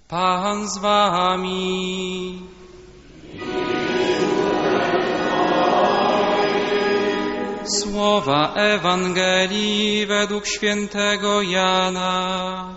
Pan z wami. Słowa Ewangelii według świętego Jana.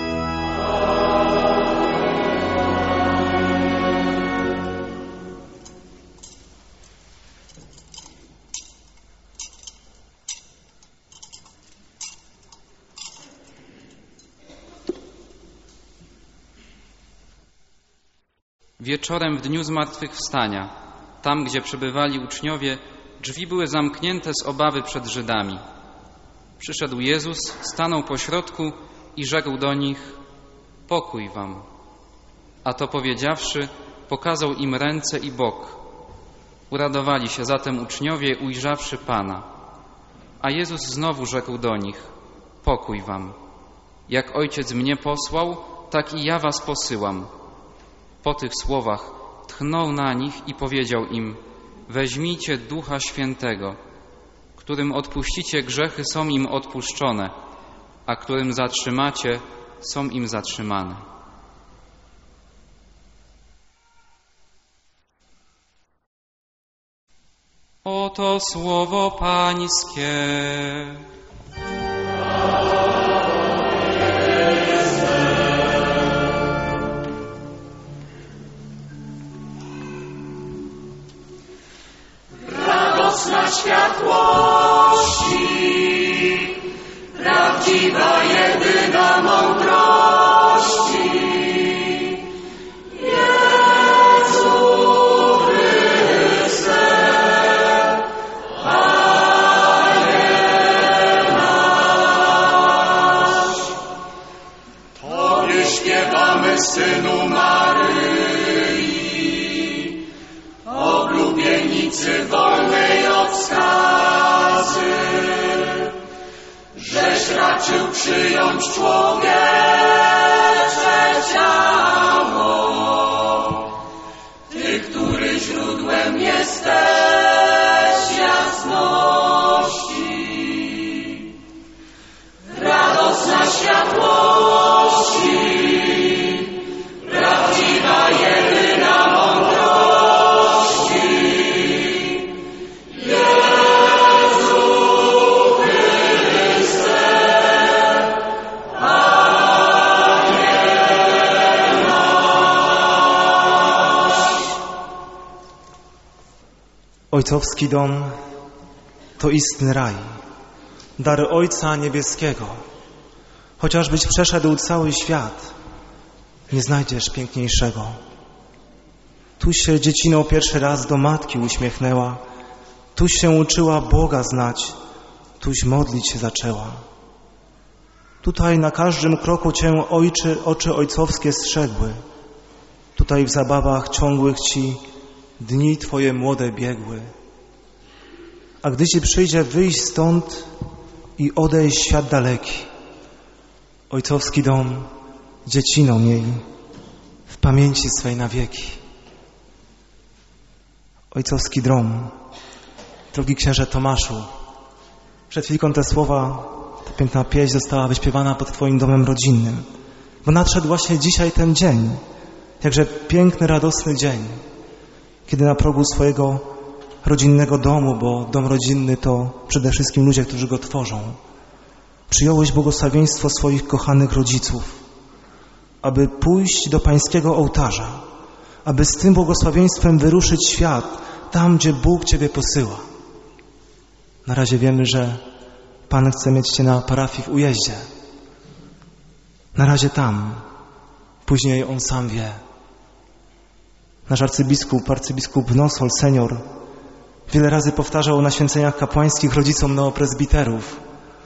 Wieczorem w dniu zmartwychwstania, tam gdzie przebywali uczniowie, drzwi były zamknięte z obawy przed Żydami. Przyszedł Jezus, stanął pośrodku i rzekł do nich: pokój wam. A to powiedziawszy, pokazał im ręce i bok. Uradowali się zatem uczniowie, ujrzawszy Pana. A Jezus znowu rzekł do nich: pokój wam. Jak Ojciec mnie posłał, tak i ja was posyłam. Po tych słowach tchnął na nich i powiedział im: weźmijcie Ducha Świętego. Którym odpuścicie grzechy, są im odpuszczone, a którym zatrzymacie, są im zatrzymane. Oto słowo Pańskie. Radosna światłości, prawdziwa, jedyna mądrości. Jezu Chryste, Panie nasz. Tobie śpiewamy, Synu Maryi, oblubienicy wolnej od skazy, żeś raczył przyjąć człowiecze ciało. Ty, który źródłem jesteś jasności, radosna światłości, prawdziwa, jedyna mądrości. Jezu Chryste, Panie nasz. Ojcowski dom to istny raj, dar Ojca Niebieskiego. Chociażbyś przeszedł cały świat, nie znajdziesz piękniejszego. Tu się dziecino pierwszy raz do matki uśmiechnęła, tuś się uczyła Boga znać, tuś modlić się zaczęła. Tutaj na każdym kroku Cię oczy ojcowskie strzegły. Tutaj w zabawach ciągłych Ci dni Twoje młode biegły. A gdy Ci przyjdzie wyjść stąd i odejść świat daleki, ojcowski dom dziecino miej w pamięci swej na wieki. Ojcowski dom, drogi księże Tomaszu, przed chwilką te słowa, ta piękna pieśń została wyśpiewana pod Twoim domem rodzinnym, bo nadszedł właśnie dzisiaj ten dzień, jakże piękny, radosny dzień, kiedy na progu swojego rodzinnego domu, bo dom rodzinny to przede wszystkim ludzie, którzy go tworzą, przyjąłeś błogosławieństwo swoich kochanych rodziców, aby pójść do Pańskiego ołtarza, aby z tym błogosławieństwem wyruszyć świat, tam, gdzie Bóg Ciebie posyła. Na razie wiemy, że Pan chce mieć Cię na parafii w Ujeździe. Na razie tam, później On sam wie. Nasz arcybiskup Nosol, senior, wiele razy powtarzał na święceniach kapłańskich rodzicom neopresbiterów: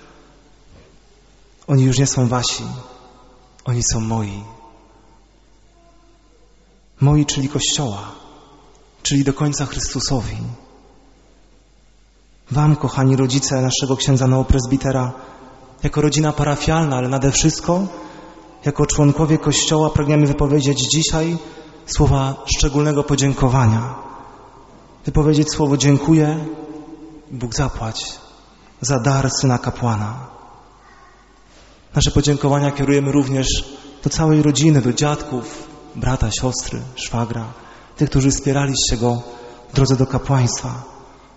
oni już nie są wasi, oni są moi. Moi, czyli Kościoła, czyli do końca Chrystusowi. Wam, kochani rodzice naszego księdza neopresbitera, jako rodzina parafialna, ale nade wszystko jako członkowie Kościoła pragniemy wypowiedzieć dzisiaj słowa szczególnego podziękowania. Wypowiedzieć słowo dziękuję, Bóg zapłać za dar syna kapłana. Nasze podziękowania kierujemy również do całej rodziny, do dziadków, brata, siostry, szwagra, tych, którzy wspieraliście go w drodze do kapłaństwa.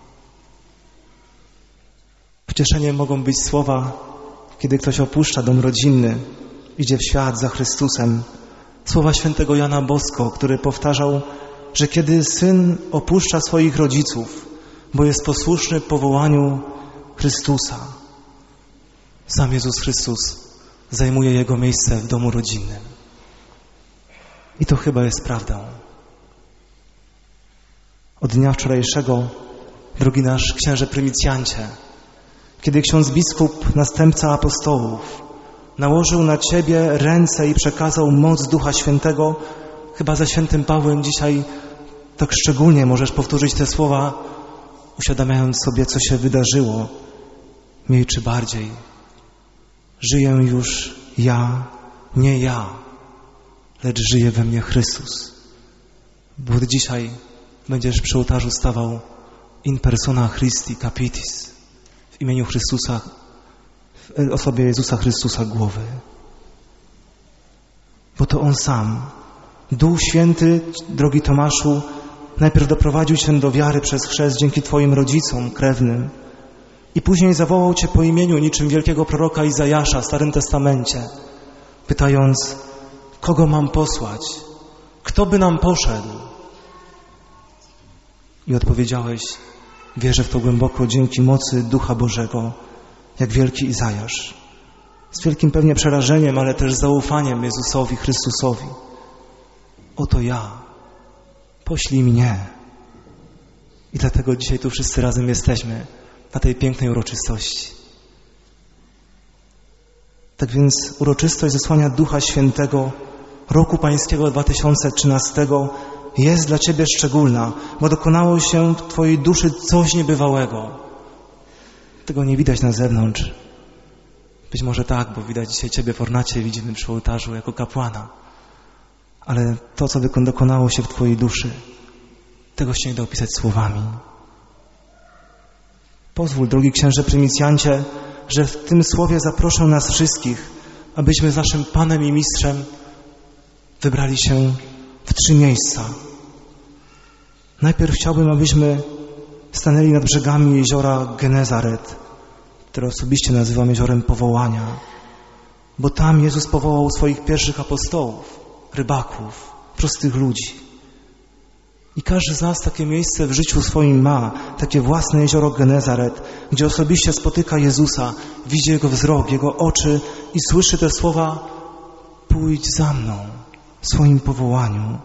Pocieszeniem mogą być słowa, kiedy ktoś opuszcza dom rodzinny, idzie w świat za Chrystusem. Słowa świętego Jana Bosko, który powtarzał, że kiedy syn opuszcza swoich rodziców, bo jest posłuszny powołaniu Chrystusa, sam Jezus Chrystus zajmuje jego miejsce w domu rodzinnym. I to chyba jest prawdą. Od dnia wczorajszego, drogi nasz księże prymicyjancie, kiedy ksiądz biskup, następca apostołów, nałożył na Ciebie ręce i przekazał moc Ducha Świętego, chyba za świętym Pawłem dzisiaj tak szczególnie możesz powtórzyć te słowa, uświadamiając sobie, co się wydarzyło, mniej czy bardziej. Żyję już ja, nie ja, lecz żyje we mnie Chrystus. Bo od dzisiaj będziesz przy ołtarzu stawał in persona Christi capitis, w imieniu Chrystusa, w osobie Jezusa Chrystusa głowy. Bo to On sam, Duch Święty, drogi Tomaszu, najpierw doprowadził Cię do wiary przez chrzest dzięki Twoim rodzicom krewnym i później zawołał Cię po imieniu niczym wielkiego proroka Izajasza w Starym Testamencie, pytając, kogo mam posłać? Kto by nam poszedł? I odpowiedziałeś, wierzę w to głęboko dzięki mocy Ducha Bożego, jak wielki Izajasz. Z wielkim pewnie przerażeniem, ale też zaufaniem Jezusowi, Chrystusowi. Oto ja, poślij mnie. I dlatego dzisiaj tu wszyscy razem jesteśmy, na tej pięknej uroczystości. Tak więc uroczystość zesłania Ducha Świętego roku pańskiego 2013 jest dla Ciebie szczególna, bo dokonało się w Twojej duszy coś niebywałego. Tego nie widać na zewnątrz. Być może tak, bo widać dzisiaj Ciebie w ornacie, widzimy przy ołtarzu jako kapłana. Ale to, co dokonało się w Twojej duszy, tego się nie da opisać słowami. Pozwól, drogi księże prymicyjancie, że w tym słowie zaproszę nas wszystkich, abyśmy z naszym Panem i Mistrzem wybrali się w 3 miejsca. Najpierw chciałbym, abyśmy stanęli nad brzegami jeziora Genezaret, które osobiście nazywam jeziorem powołania, bo tam Jezus powołał swoich pierwszych apostołów, rybaków, prostych ludzi. I każdy z nas takie miejsce w życiu swoim ma, takie własne jezioro Genezaret, gdzie osobiście spotyka Jezusa, widzi Jego wzrok, Jego oczy i słyszy te słowa: pójdź za mną w swoim powołaniu.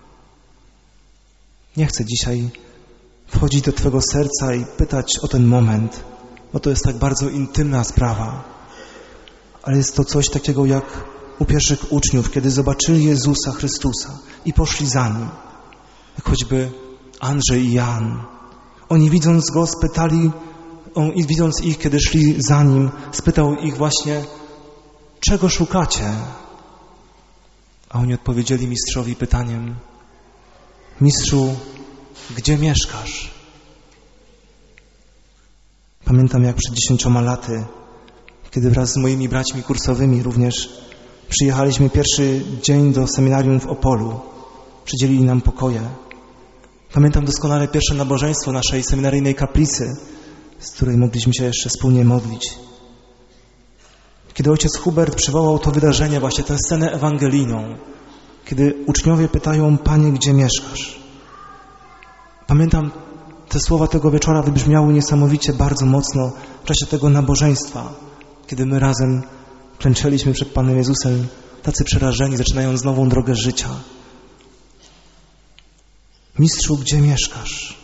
Nie chcę dzisiaj wchodzić do Twego serca i pytać o ten moment, bo to jest tak bardzo intymna sprawa. Ale jest to coś takiego jak u pierwszych uczniów, kiedy zobaczyli Jezusa Chrystusa i poszli za Nim. Jak choćby Andrzej i Jan. Oni widząc Go spytali, i widząc ich, kiedy szli za Nim, spytał ich właśnie, czego szukacie? A oni odpowiedzieli mistrzowi pytaniem, mistrzu, gdzie mieszkasz? Pamiętam, jak przed 10 laty, kiedy wraz z moimi braćmi kursowymi również przyjechaliśmy pierwszy dzień do seminarium w Opolu. Przydzielili nam pokoje. Pamiętam doskonale pierwsze nabożeństwo naszej seminaryjnej kaplicy, z której mogliśmy się jeszcze wspólnie modlić. Kiedy ojciec Hubert przywołał to wydarzenie, właśnie tę scenę ewangelijną, kiedy uczniowie pytają, Panie, gdzie mieszkasz? Pamiętam, te słowa tego wieczora wybrzmiały niesamowicie bardzo mocno w czasie tego nabożeństwa, kiedy my razem klęczeliśmy przed Panem Jezusem, tacy przerażeni, zaczynając nową drogę życia. Mistrzu, gdzie mieszkasz?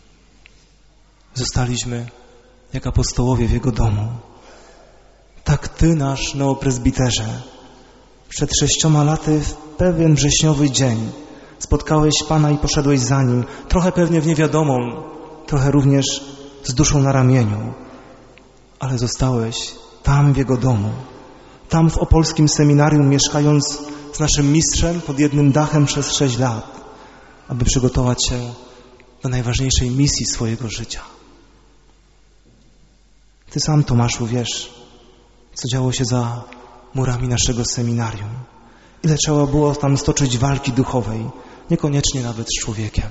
Zostaliśmy jak apostołowie w Jego domu. Tak Ty, nasz neoprezbiterze, przed 6 laty w pewien wrześniowy dzień spotkałeś Pana i poszedłeś za Nim, trochę pewnie w niewiadomą, trochę również z duszą na ramieniu, ale zostałeś tam w Jego domu, tam w opolskim seminarium, mieszkając z naszym mistrzem pod jednym dachem przez 6 lat, aby przygotować się do najważniejszej misji swojego życia. Ty sam, Tomaszu, wiesz, co działo się za murami naszego seminarium. Ile trzeba było tam stoczyć walki duchowej, niekoniecznie nawet z człowiekiem.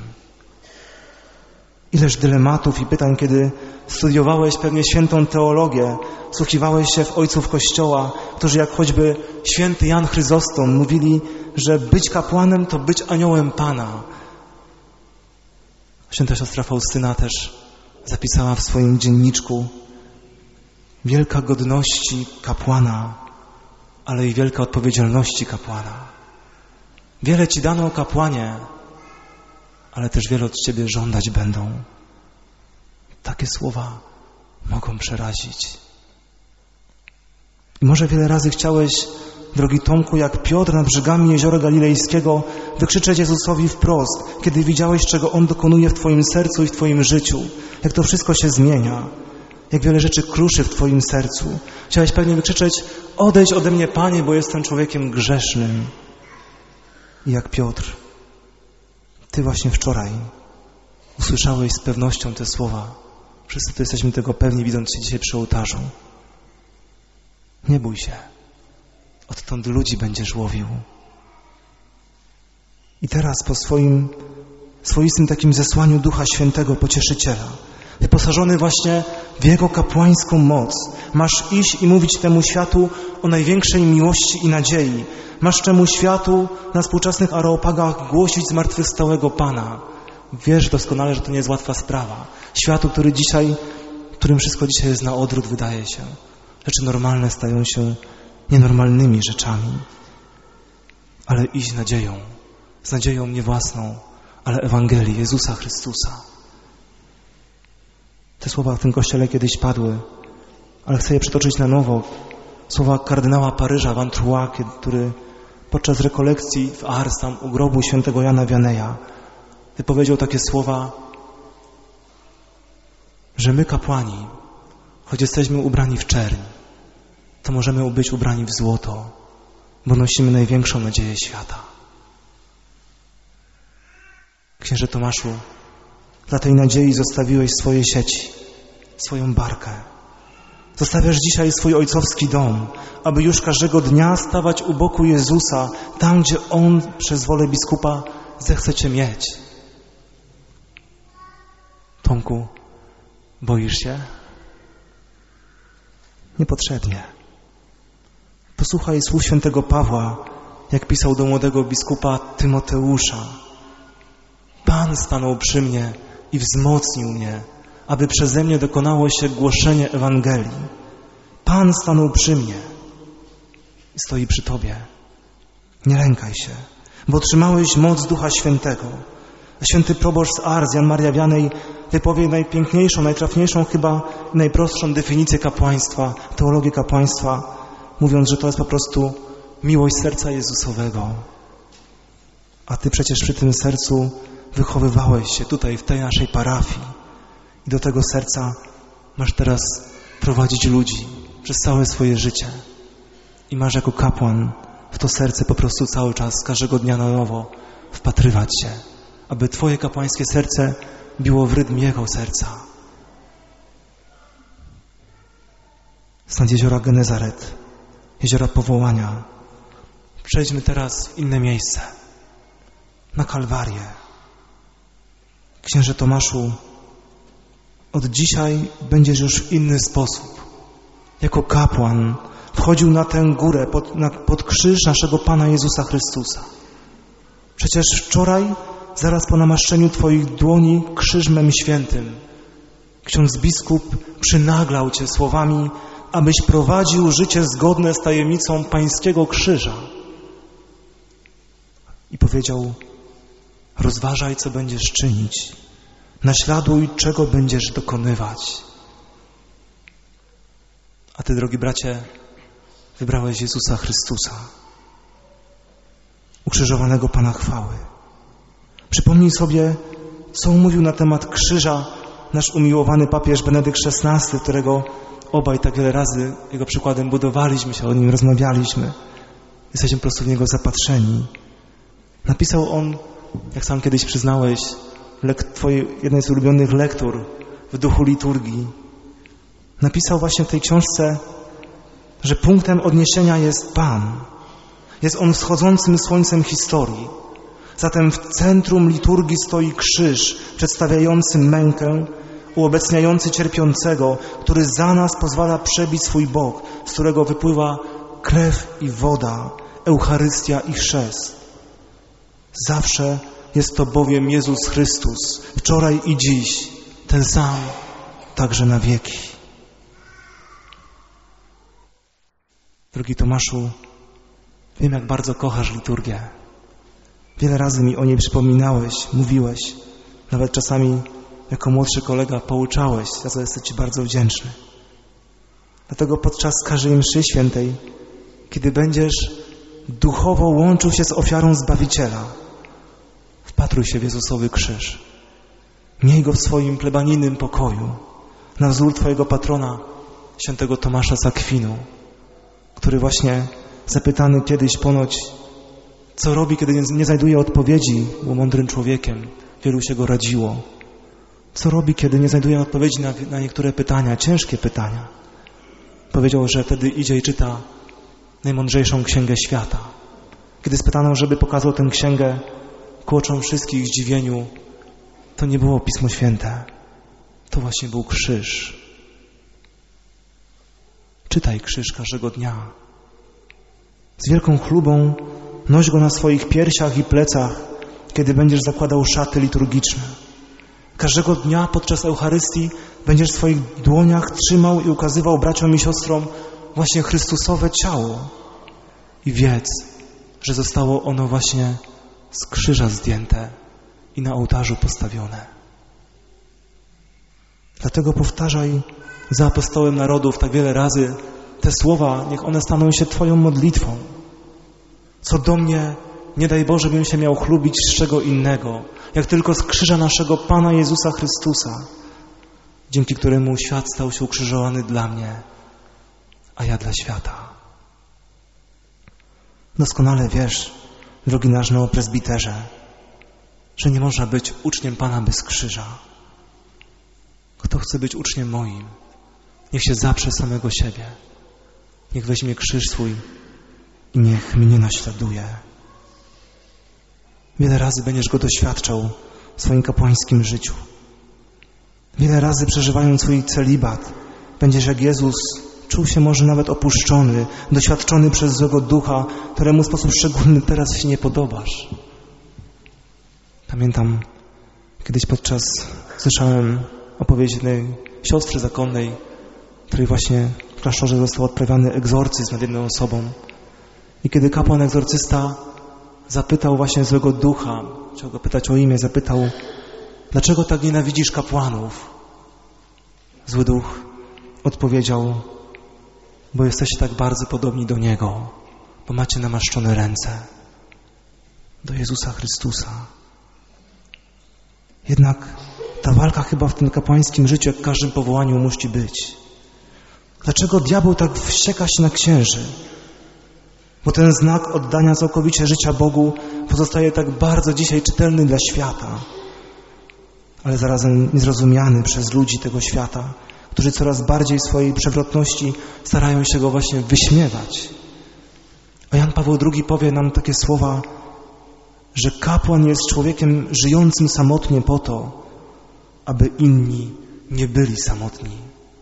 Ileż dylematów i pytań, kiedy studiowałeś pewnie świętą teologię, wsłuchiwałeś się w ojców Kościoła, którzy jak choćby święty Jan Chryzostom mówili, że być kapłanem to być aniołem Pana. Święta siostra Faustyna też zapisała w swoim dzienniczku: wielka godności kapłana, ale i wielka odpowiedzialności kapłana. Wiele Ci dano, kapłanie, ale też wiele od Ciebie żądać będą. Takie słowa mogą przerazić. I może wiele razy chciałeś, drogi Tomku, jak Piotr nad brzegami Jeziora Galilejskiego, wykrzyczeć Jezusowi wprost, kiedy widziałeś, czego On dokonuje w Twoim sercu i w Twoim życiu, jak to wszystko się zmienia, jak wiele rzeczy kruszy w Twoim sercu. Chciałeś pewnie wykrzyczeć: odejdź ode mnie, Panie, bo jestem człowiekiem grzesznym. I jak Piotr, Ty właśnie wczoraj usłyszałeś z pewnością te słowa. Wszyscy tu jesteśmy tego pewni, widząc się dzisiaj przy ołtarzu. Nie bój się. Odtąd ludzi będziesz łowił. I teraz po swoistym takim zesłaniu Ducha Świętego, Pocieszyciela, wyposażony właśnie w Jego kapłańską moc, masz iść i mówić temu światu o największej miłości i nadziei. Masz temu światu na współczesnych Areopagach głosić zmartwychwstałego Pana. Wiesz doskonale, że to nie jest łatwa sprawa. Światu, którym wszystko dzisiaj jest na odwrót, wydaje się. Rzeczy normalne stają się nienormalnymi rzeczami. Ale iść z nadzieją nie własną, ale Ewangelii Jezusa Chrystusa. Te słowa w tym kościele kiedyś padły, ale chcę je przytoczyć na nowo. Słowa kardynała Paryża Van Troyes, który podczas rekolekcji w Ars, tam u grobu świętego Jana Wianeja, wypowiedział takie słowa, że my, kapłani, choć jesteśmy ubrani w czerń, to możemy być ubrani w złoto, bo nosimy największą nadzieję świata. Księże Tomaszu, dla tej nadziei zostawiłeś swoje sieci, swoją barkę. Zostawiasz dzisiaj swój ojcowski dom, aby już każdego dnia stawać u boku Jezusa, tam, gdzie On przez wolę biskupa zechce Cię mieć. Tomku, boisz się? Niepotrzebnie. Posłuchaj słów świętego Pawła, jak pisał do młodego biskupa Tymoteusza. Pan stanął przy mnie i wzmocnił mnie, aby przeze mnie dokonało się głoszenie Ewangelii. Pan stanął przy mnie i stoi przy Tobie. Nie lękaj się, bo otrzymałeś moc Ducha Świętego. Święty proboszcz z Ars, Jan Maria Wianej, wypowie najpiękniejszą, najtrafniejszą chyba, najprostszą definicję kapłaństwa, teologię kapłaństwa, mówiąc, że to jest po prostu miłość serca Jezusowego. A Ty przecież przy tym sercu wychowywałeś się tutaj, w tej naszej parafii. I do tego serca masz teraz prowadzić ludzi przez całe swoje życie. I masz jako kapłan w to serce po prostu cały czas, każdego dnia na nowo wpatrywać się, aby Twoje kapłańskie serce biło w rytm Jego serca. Stąd jeziora Genezaret, jeziora powołania. Przejdźmy teraz w inne miejsce, na Kalwarię. Księże Tomaszu, od dzisiaj będziesz już w inny sposób, jako kapłan, wchodził na tę górę, pod krzyż naszego Pana Jezusa Chrystusa. Przecież wczoraj, zaraz po namaszczeniu Twoich dłoni krzyżmem świętym, ksiądz biskup przynaglał Cię słowami, abyś prowadził życie zgodne z tajemnicą Pańskiego Krzyża. I powiedział: rozważaj, co będziesz czynić, naśladuj, czego będziesz dokonywać. A Ty, drogi bracie, wybrałeś Jezusa Chrystusa, ukrzyżowanego Pana chwały. Przypomnij sobie, co mówił na temat krzyża nasz umiłowany papież Benedykt XVI, którego obaj tak wiele razy jego przykładem budowaliśmy się, o nim rozmawialiśmy. Jesteśmy po prostu w niego zapatrzeni. Napisał on, jak sam kiedyś przyznałeś, twojej jednej z ulubionych lektur w duchu liturgii. Napisał właśnie w tej książce, że punktem odniesienia jest Pan, Jest On wschodzącym słońcem historii. Zatem w centrum liturgii stoi krzyż przedstawiający mękę, uobecniający cierpiącego, który za nas pozwala przebić swój bok, z którego wypływa krew i woda, Eucharystia i chrzest. Zawsze jest to bowiem Jezus Chrystus, wczoraj i dziś, ten sam, także na wieki. Drogi Tomaszu, wiem, jak bardzo kochasz liturgię. Wiele razy mi o niej przypominałeś, mówiłeś, nawet czasami jako młodszy kolega pouczałeś, za co jestem Ci bardzo wdzięczny. Dlatego podczas każdej mszy świętej, kiedy będziesz duchowo łączył się z ofiarą Zbawiciela, wpatruj się w Jezusowy krzyż. Miej go w swoim plebanijnym pokoju, na wzór Twojego patrona, świętego Tomasza z Akwinu, który właśnie zapytany kiedyś ponoć, co robi, kiedy nie znajduje odpowiedzi, był mądrym człowiekiem, wielu się go radziło. Co robi, kiedy nie znajduje odpowiedzi na niektóre pytania, ciężkie pytania? Powiedział, że wtedy idzie i czyta najmądrzejszą księgę świata. Kiedy spytano, żeby pokazał tę księgę, ku oczom wszystkich w zdziwieniu, to nie było Pismo Święte. To właśnie był krzyż. Czytaj krzyż każdego dnia. Z wielką chlubą noś go na swoich piersiach i plecach, kiedy będziesz zakładał szaty liturgiczne. Każdego dnia podczas Eucharystii będziesz w swoich dłoniach trzymał i ukazywał braciom i siostrom właśnie Chrystusowe ciało. I wiedz, że zostało ono właśnie z krzyża zdjęte i na ołtarzu postawione. Dlatego powtarzaj za apostołem narodów tak wiele razy te słowa, niech one staną się Twoją modlitwą. Co do mnie, nie daj Boże, bym się miał chlubić z czego innego, jak tylko z krzyża naszego Pana Jezusa Chrystusa, dzięki któremu świat stał się ukrzyżowany dla mnie, a ja dla świata. Doskonale wiesz, drogi nasz neopresbiterze, że nie można być uczniem Pana bez krzyża. Kto chce być uczniem moim, niech się zaprze samego siebie, niech weźmie krzyż swój i niech mnie naśladuje. Wiele razy będziesz go doświadczał w swoim kapłańskim życiu. Wiele razy przeżywając swój celibat, będziesz jak Jezus czuł się może nawet opuszczony, doświadczony przez złego ducha, któremu w sposób szczególny teraz się nie podobasz. Pamiętam, kiedyś słyszałem opowieść jednej siostry zakonnej, której właśnie w klasztorze został odprawiany egzorcyzm nad jedną osobą. I kiedy kapłan egzorcysta zapytał właśnie złego ducha, chciał go pytać o imię, zapytał, dlaczego tak nienawidzisz kapłanów? Zły duch odpowiedział, bo jesteście tak bardzo podobni do Niego, bo macie namaszczone ręce, do Jezusa Chrystusa. Jednak ta walka chyba w tym kapłańskim życiu, jak w każdym powołaniu, musi być. Dlaczego diabeł tak wścieka się na księży? Bo ten znak oddania całkowicie życia Bogu pozostaje tak bardzo dzisiaj czytelny dla świata, ale zarazem niezrozumiany przez ludzi tego świata, którzy coraz bardziej w swojej przewrotności starają się go właśnie wyśmiewać. A Jan Paweł II powie nam takie słowa, że kapłan jest człowiekiem żyjącym samotnie po to, aby inni nie byli samotni.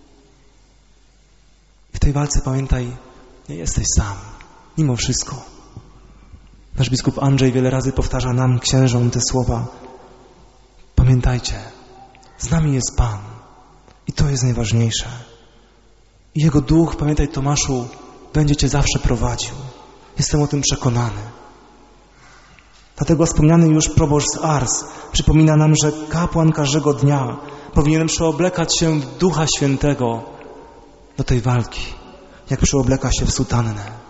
W tej walce pamiętaj, nie jesteś sam. Mimo wszystko. Nasz biskup Andrzej wiele razy powtarza nam, księżom, te słowa. Pamiętajcie, z nami jest Pan i to jest najważniejsze. I Jego Duch, pamiętaj Tomaszu, będzie Cię zawsze prowadził. Jestem o tym przekonany. Dlatego wspomniany już proboszcz z Ars przypomina nam, że kapłan każdego dnia powinien przyoblekać się w Ducha Świętego do tej walki, jak przyobleka się w sutannę.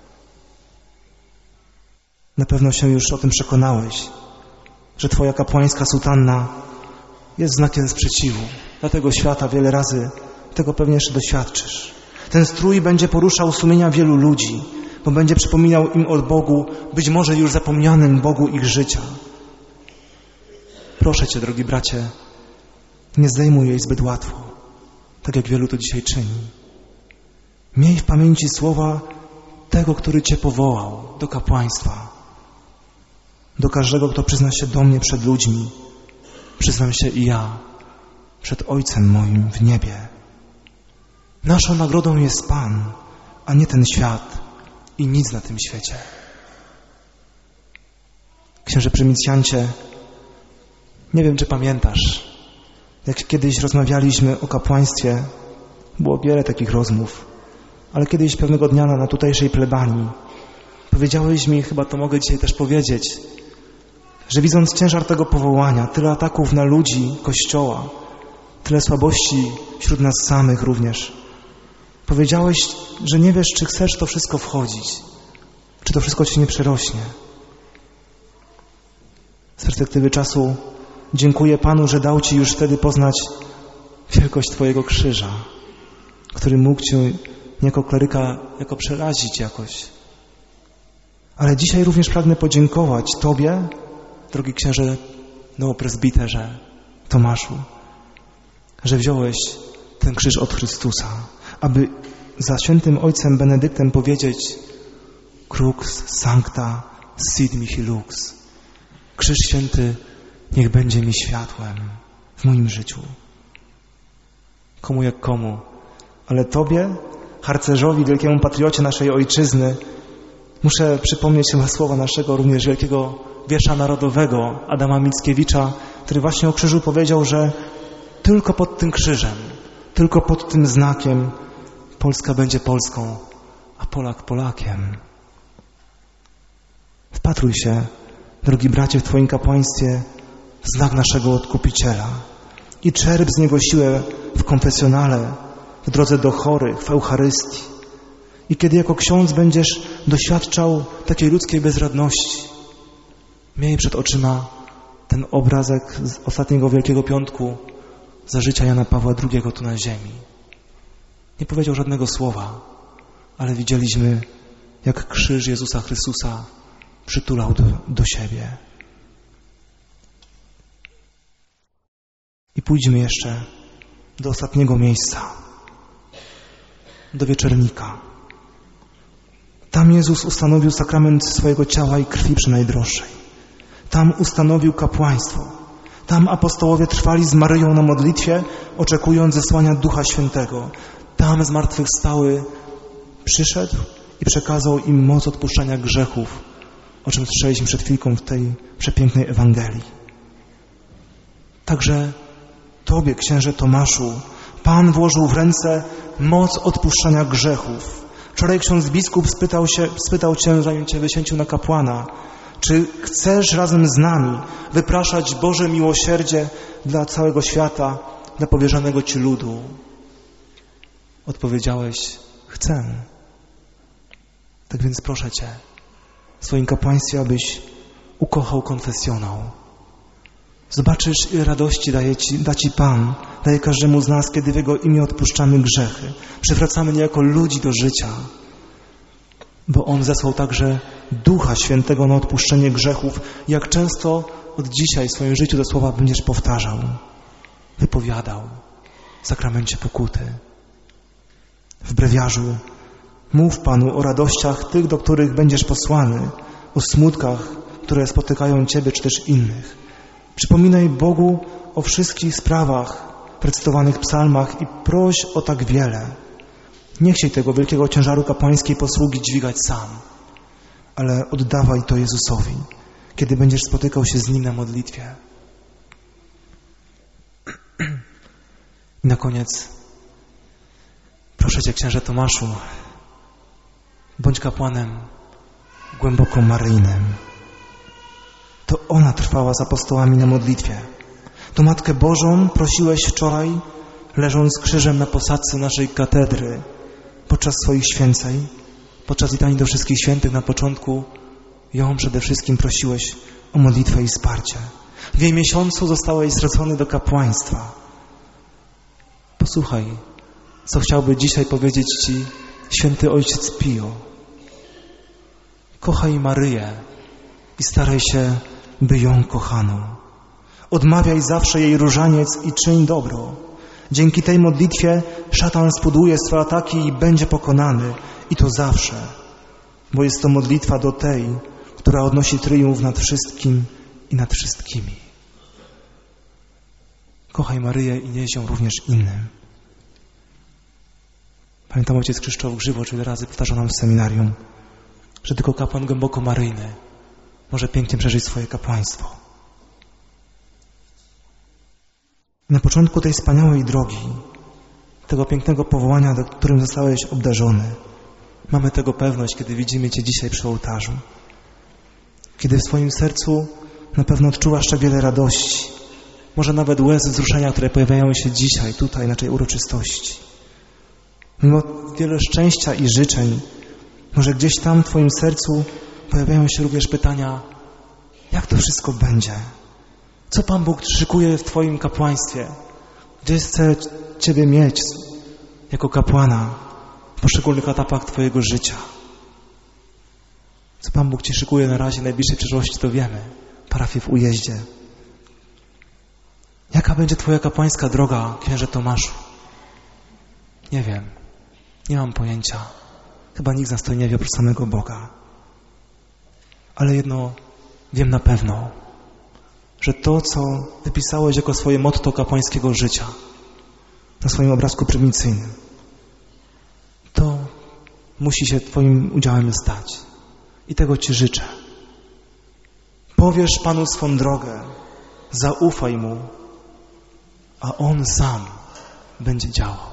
Na pewno się już o tym przekonałeś, że Twoja kapłańska sutanna jest znakiem sprzeciwu. Dla tego świata wiele razy tego pewnie jeszcze doświadczysz. Ten strój będzie poruszał sumienia wielu ludzi, bo będzie przypominał im o Bogu, być może już zapomnianym Bogu ich życia. Proszę Cię, drogi bracie, nie zdejmuj jej zbyt łatwo, tak jak wielu to dzisiaj czyni. Miej w pamięci słowa tego, który Cię powołał do kapłaństwa. Do każdego, kto przyzna się do mnie przed ludźmi, przyznam się i ja przed Ojcem moim w niebie. Naszą nagrodą jest Pan, a nie ten świat i nic na tym świecie. Księże prymicyjancie, nie wiem, czy pamiętasz, jak kiedyś rozmawialiśmy o kapłaństwie, było wiele takich rozmów, ale kiedyś pewnego dnia na tutejszej plebanii powiedziałeś mi, chyba to mogę dzisiaj też powiedzieć, że widząc ciężar tego powołania, tyle ataków na ludzi Kościoła, tyle słabości wśród nas samych również, powiedziałeś, że nie wiesz, czy chcesz w to wszystko wchodzić, czy to wszystko Ci nie przerośnie. Z perspektywy czasu dziękuję Panu, że dał Ci już wtedy poznać wielkość Twojego krzyża, który mógł Cię nie jako kleryka jako przerazić jakoś. Ale dzisiaj również pragnę podziękować Tobie, drogi księże neopresbiterze Tomaszu, że wziąłeś ten krzyż od Chrystusa, aby za świętym ojcem Benedyktem powiedzieć crux sancta sit mihi lux. Krzyż święty niech będzie mi światłem w moim życiu. Komu jak komu, ale Tobie, harcerzowi, wielkiemu patriocie naszej ojczyzny, muszę przypomnieć chyba słowa naszego również wielkiego wiersza narodowego Adama Mickiewicza, który właśnie o krzyżu powiedział, że tylko pod tym krzyżem, tylko pod tym znakiem Polska będzie Polską, a Polak Polakiem. Wpatruj się, drogi bracie, w Twoim kapłaństwie w znak naszego Odkupiciela i czerp z niego siłę w konfesjonale, w drodze do chorych, w Eucharystii. I kiedy jako ksiądz będziesz doświadczał takiej ludzkiej bezradności, miej przed oczyma ten obrazek z ostatniego Wielkiego Piątku za życia Jana Pawła II tu na ziemi. Nie powiedział żadnego słowa, ale widzieliśmy, jak krzyż Jezusa Chrystusa przytulał do siebie. I pójdźmy jeszcze do ostatniego miejsca, do wieczernika. Tam Jezus ustanowił sakrament swojego ciała i krwi przenajdroższej. Tam ustanowił kapłaństwo. Tam apostołowie trwali z Maryją na modlitwie, oczekując zesłania Ducha Świętego. Tam zmartwychwstały przyszedł i przekazał im moc odpuszczania grzechów, o czym słyszeliśmy przed chwilką w tej przepięknej Ewangelii. Także Tobie, księże Tomaszu, Pan włożył w ręce moc odpuszczania grzechów. Wczoraj ksiądz biskup spytał Cię, zanim Cię wyświęcił na kapłana, czy chcesz razem z nami wypraszać Boże miłosierdzie dla całego świata, dla powierzonego Ci ludu? Odpowiedziałeś, chcę. Tak więc proszę Cię, w swoim kapłaństwie, abyś ukochał konfesjonał. Zobaczysz, ile radości da Ci Pan, daje każdemu z nas, kiedy w Jego imię odpuszczamy grzechy. Przywracamy niejako ludzi do życia, bo On zesłał także Ducha Świętego na odpuszczenie grzechów. Jak często od dzisiaj w swoim życiu te słowa będziesz powtarzał, wypowiadał w sakramencie pokuty. W brewiarzu mów Panu o radościach tych, do których będziesz posłany, o smutkach, które spotykają Ciebie czy też innych. Przypominaj Bogu o wszystkich sprawach w recytowanych psalmach i proś o tak wiele. Nie chciej tego wielkiego ciężaru kapłańskiej posługi dźwigać sam, ale oddawaj to Jezusowi, kiedy będziesz spotykał się z Nim na modlitwie. I na koniec proszę Cię, księże Tomaszu, bądź kapłanem głęboko maryjnym. To ona trwała z apostołami na modlitwie. To Matkę Bożą prosiłeś wczoraj, leżąc krzyżem na posadzce naszej katedry, podczas swoich święceń, podczas litanii do wszystkich świętych na początku, ją przede wszystkim prosiłeś o modlitwę i wsparcie. W jej miesiącu zostałeś zwrócony do kapłaństwa. Posłuchaj, co chciałby dzisiaj powiedzieć Ci święty ojciec Pio. Kochaj Maryję i staraj się, by ją kochano. Odmawiaj zawsze jej różaniec i czyń dobro. Dzięki tej modlitwie szatan spuduje swe ataki i będzie pokonany. I to zawsze. bo jest to modlitwa do tej, która odnosi tryumf nad wszystkim i nad wszystkimi. Kochaj Maryję i nieś ją również innym. Pamiętam, ojciec Krzysztof Grzywocz wiele razy powtarzał nam w seminarium, że tylko kapłan głęboko maryjny może pięknie przeżyć swoje kapłaństwo. Na początku tej wspaniałej drogi, tego pięknego powołania, którym zostałeś obdarzony, mamy tego pewność, kiedy widzimy Cię dzisiaj przy ołtarzu. Kiedy w swoim sercu na pewno odczuwasz tak wiele radości, może nawet łez wzruszenia, które pojawiają się dzisiaj, tutaj, na tej uroczystości. Mimo wiele szczęścia i życzeń, może gdzieś tam w Twoim sercu pojawiają się również pytania, jak to wszystko będzie? Co Pan Bóg szykuje w Twoim kapłaństwie? Gdzie chce Ciebie mieć jako kapłana w poszczególnych etapach Twojego życia? Co Pan Bóg Ci szykuje na razie w najbliższej przyszłości, to wiemy. Parafię w Ujeździe. Jaka będzie Twoja kapłańska droga, księże Tomaszu? Nie wiem. Nie mam pojęcia. Chyba nikt z nas to nie wie oprócz samego Boga. Ale jedno wiem na pewno, że to, co wypisałeś jako swoje motto kapłańskiego życia na swoim obrazku prymicyjnym, to musi się Twoim udziałem stać. I tego Ci życzę. Powierz Panu swą drogę, zaufaj Mu, a On sam będzie działał.